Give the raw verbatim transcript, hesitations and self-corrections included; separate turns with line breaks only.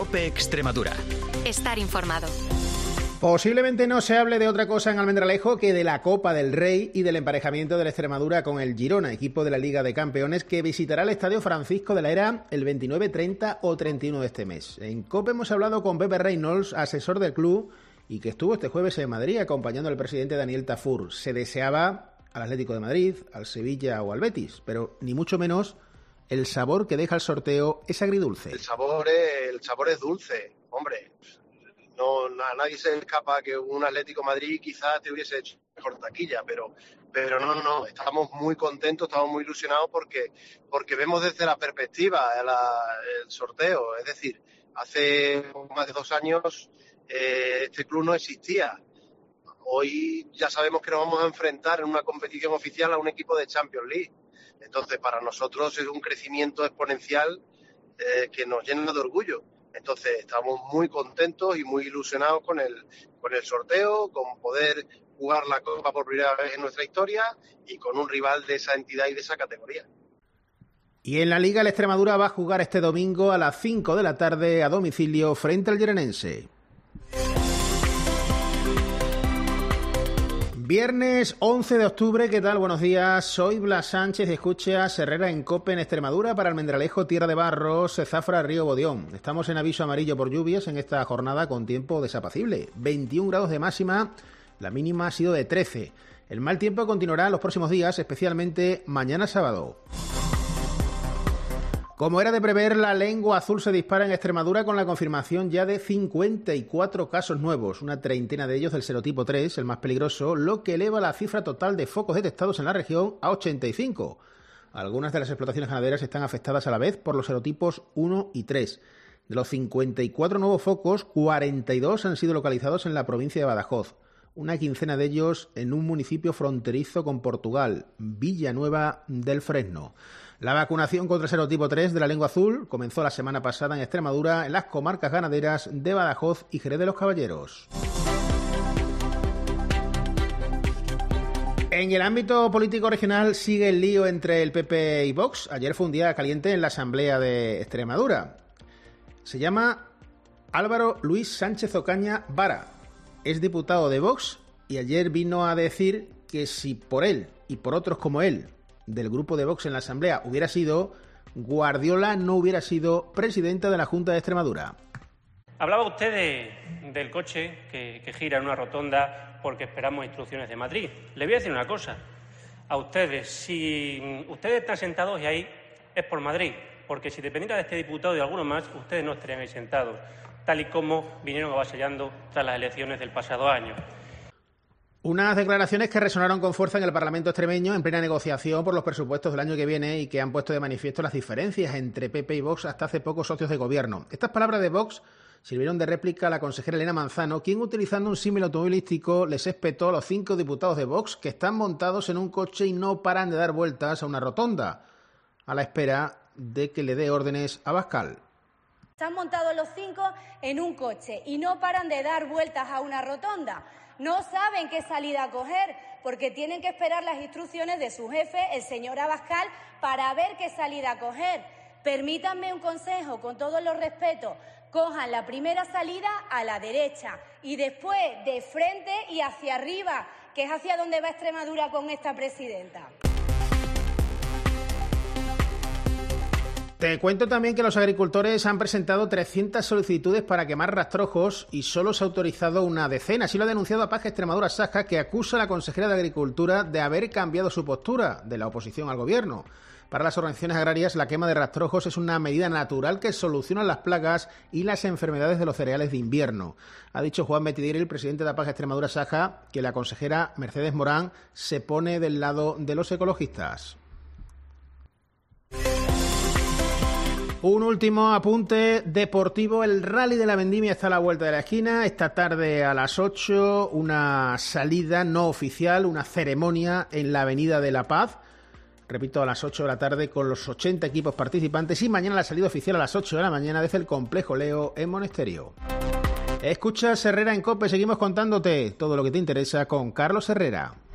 COPE Extremadura.
Estar informado.
Posiblemente no se hable de otra cosa en Almendralejo que de la Copa del Rey y del emparejamiento de la Extremadura con el Girona, equipo de la Liga de Campeones, que visitará el Estadio Francisco de la Era el veintinueve, treinta o treinta y uno de este mes. En COPE hemos hablado con Pepe Reynolds, asesor del club, y que estuvo este jueves en Madrid acompañando al presidente Daniel Tafur. Se deseaba al Atlético de Madrid, al Sevilla o al Betis, pero ni mucho menos el sabor que deja el sorteo es agridulce.
El sabor es, el sabor es dulce, hombre. No, a nadie se escapa que un Atlético Madrid quizás te hubiese hecho mejor taquilla, pero, pero no, no, estamos muy contentos, estamos muy ilusionados porque, porque vemos desde la perspectiva la, el sorteo. Es decir, hace más de dos años eh, este club no existía. Hoy ya sabemos que nos vamos a enfrentar en una competición oficial a un equipo de Champions League. Entonces, para nosotros es un crecimiento exponencial eh, que nos llena de orgullo. Entonces estamos muy contentos y muy ilusionados con el, con el sorteo, con poder jugar la Copa por primera vez en nuestra historia y con un rival de esa entidad y de esa categoría.
Y en la Liga, el Extremadura va a jugar este domingo a las cinco de la tarde a domicilio frente al Gironense. Viernes once de octubre, ¿qué tal? Buenos días, soy Blas Sánchez y escuchas Herrera en COPE en Extremadura para Almendralejo, Tierra de Barros, Zafra, Río Bodión. Estamos en aviso amarillo por lluvias en esta jornada con tiempo desapacible. veintiún grados de máxima, la mínima ha sido de trece. El mal tiempo continuará los próximos días, especialmente mañana sábado. Como era de prever, la lengua azul se dispara en Extremadura con la confirmación ya de cincuenta y cuatro casos nuevos, una treintena de ellos del serotipo tres, el más peligroso, lo que eleva la cifra total de focos detectados en la región a ochenta y cinco. Algunas de las explotaciones ganaderas están afectadas a la vez por los serotipos uno y tres. De los cincuenta y cuatro nuevos focos, cuarenta y dos han sido localizados en la provincia de Badajoz, una quincena de ellos en un municipio fronterizo con Portugal, Villanueva del Fresno. La vacunación contra el serotipo tres de la lengua azul comenzó la semana pasada en Extremadura, en las comarcas ganaderas de Badajoz y Jerez de los Caballeros. En el ámbito político regional sigue el lío entre el P P y Vox. Ayer fue un día caliente en la Asamblea de Extremadura. Se llama Álvaro Luis Sánchez Ocaña Vara. Es diputado de Vox y ayer vino a decir que si por él y por otros como él del grupo de Vox en la Asamblea hubiera sido, Guardiola no hubiera sido presidente de la Junta de Extremadura.
Hablaba usted de, del coche que, que gira en una rotonda porque esperamos instrucciones de Madrid. Le voy a decir una cosa. A ustedes, si ustedes están sentados y ahí es por Madrid, porque si dependiera de este diputado y de alguno más, ustedes no estarían ahí sentados, tal y como vinieron avasallando tras las elecciones del pasado año.
Unas declaraciones que resonaron con fuerza en el Parlamento extremeño en plena negociación por los presupuestos del año que viene y que han puesto de manifiesto las diferencias entre P P y Vox hasta hace poco socios de gobierno. Estas palabras de Vox sirvieron de réplica a la consejera Elena Manzano, quien, utilizando un símil automovilístico, les espetó a los cinco diputados de Vox que están montados en un coche y no paran de dar vueltas a una rotonda, a la espera de que le dé órdenes a Abascal.
Están montados los cinco en un coche y no paran de dar vueltas a una rotonda. No saben qué salida coger porque tienen que esperar las instrucciones de su jefe, el señor Abascal, para ver qué salida coger. Permítanme un consejo, con todos los respetos. Cojan la primera salida a la derecha y después de frente y hacia arriba, que es hacia donde va Extremadura con esta presidenta.
Te cuento también que los agricultores han presentado trescientas solicitudes para quemar rastrojos y solo se ha autorizado una decena. Así lo ha denunciado Apaje Extremadura Saja, que acusa a la consejera de Agricultura de haber cambiado su postura de la oposición al gobierno. Para las organizaciones agrarias, la quema de rastrojos es una medida natural que soluciona las plagas y las enfermedades de los cereales de invierno. Ha dicho Juan Betidiri, el presidente de Apaje Extremadura Saja, que la consejera Mercedes Morán se pone del lado de los ecologistas. Un último apunte deportivo. El Rally de la Vendimia está a la vuelta de la esquina. Esta tarde a las ocho, una salida no oficial, una ceremonia en la Avenida de la Paz. Repito, a las ocho de la tarde con los ochenta equipos participantes. Y mañana la salida oficial a las ocho de la mañana desde el Complejo Leo en Monesterio. Escuchas Herrera en COPE. Seguimos contándote todo lo que te interesa con Carlos Herrera.